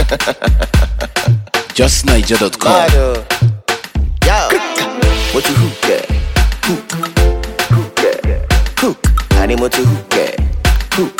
JustNiger.com. Yo, what you hook at? Hook at. Hook. I need more to hook at. Hook.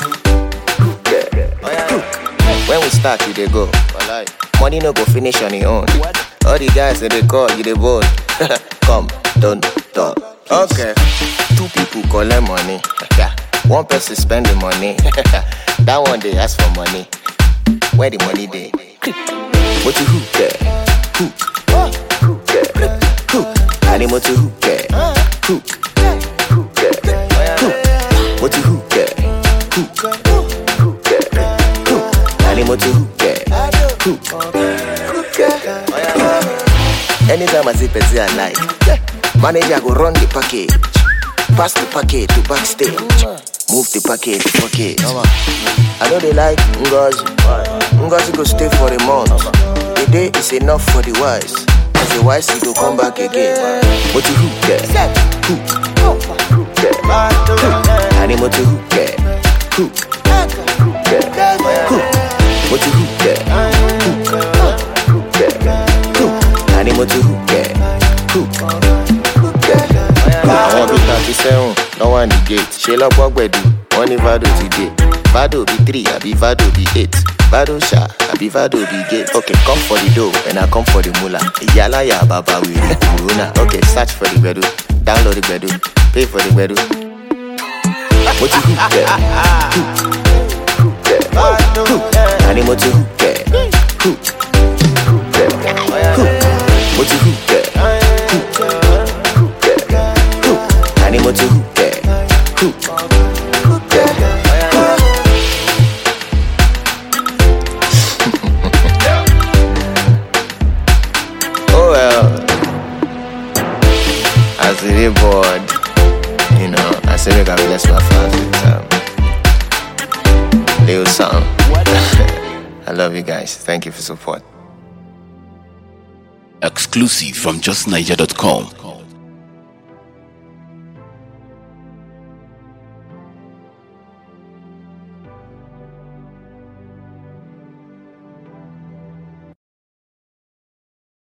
Hook. When we start, you dey go. Money no go finish on your own. All the guys that they call, you dey bold. Come, don't talk. Okay. Two people collect money. One person spend the money. That one they ask for money. Where the money dey? What you hook at? Hook. Hook at. Hook. I need more to hook at. Hook. Hook at. Hook. What you hook at? Hook. Hook at. Hook. I need more to hook at. Hook. Hook at. Anytime I see Pezzy I like, manager go run the package. Pass the package to backstage. Move the package to pocket. I know they like Ngozi. Ngozi go stay for a month. The day is enough for the wise. As the wise he go come back again. What you hook at? Hook. Hook at. I need more to hook at. Hook. Hook at. Hook. What you hook at? Hook. Hook at. Hook. I need more to hook at. Hook. Hook at. I want to 37, no one the gate. She love work where do, only Vado today. Vado be 3, I be Vado be 8. Vado sha, I be Vado be gate. Okay, come for the dough, and I come for the moolah. Yala ya baba we Corona. Okay, search for the bedu, download the bedu, pay for the bedu. What you hook there? Hook there. Hook. I need more to hook there. Hook. Hook there. Hook. What you hook there? I need more to hook at. Hook. Hook at. Oh well. As a day bored, you know, I say we gotta bless my fans with little song. I love you guys. Thank you for support. Exclusive from JustNiger.com.